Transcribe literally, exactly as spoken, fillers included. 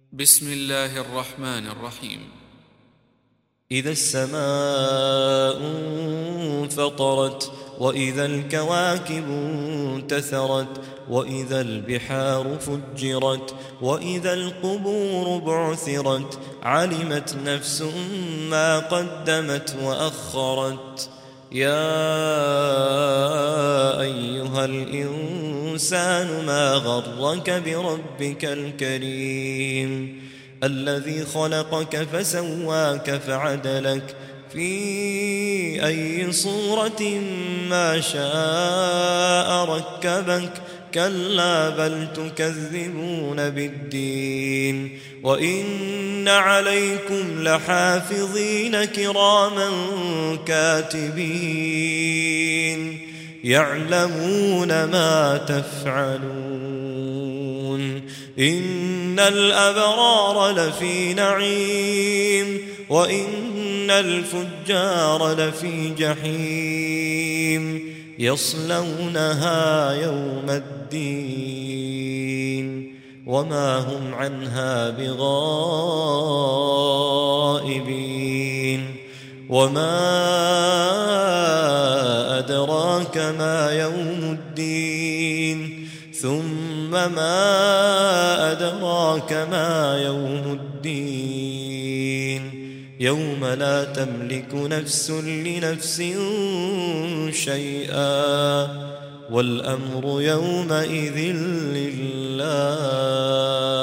بسم الله الرحمن الرحيم. إذا السماء انفطرت وإذا الكواكب انتثرت وإذا البحار فجرت وإذا القبور بعثرت علمت نفس ما قدمت وأخرت. يا أيها الإنسان ما غرك بربك الكريم الذي خلقك فسواك فعدلك في أي صورة ما شاء ركبك. كلا بل تكذبون بالدين وإن عليكم لحافظين كراما كاتبين يعلمون ما تفعلون. إن الأبرار لفي نعيم وإن الفجار لفي جحيم يصلونها يوم الدين وما هم عنها بغائبين. وما أدراك ما يوم الدين ثم ما أدراك ما يوم الدين يوم لا تملك نفس لنفس شيئا والأمر يومئذ لله.